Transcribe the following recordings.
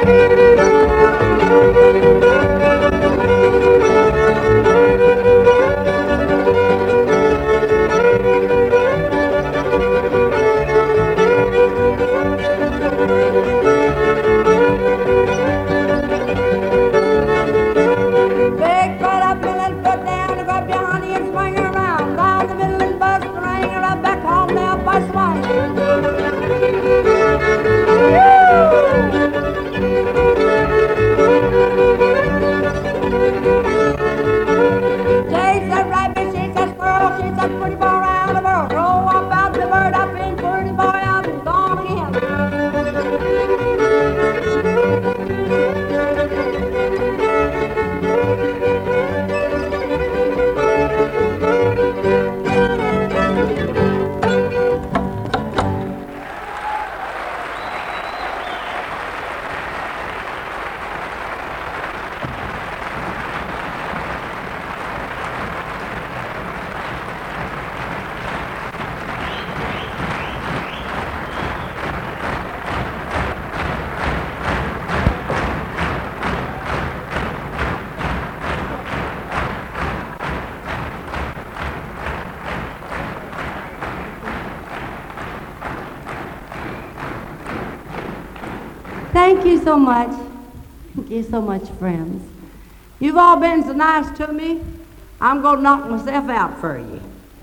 Thank you so much. Thank you so much, friends. You've all been so nice to me. I'm going to knock myself out for you.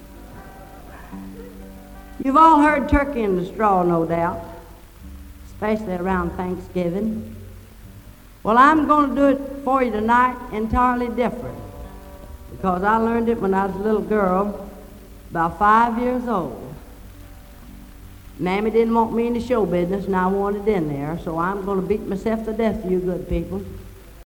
You've all heard Turkey in the Straw, no doubt, especially around Thanksgiving. Well, I'm going to do it for you tonight entirely different, because I learned it when I was a little girl, about 5 years old. Mammy didn't want me in the show business, and I wanted in there, so I'm going to beat myself to death, you good people.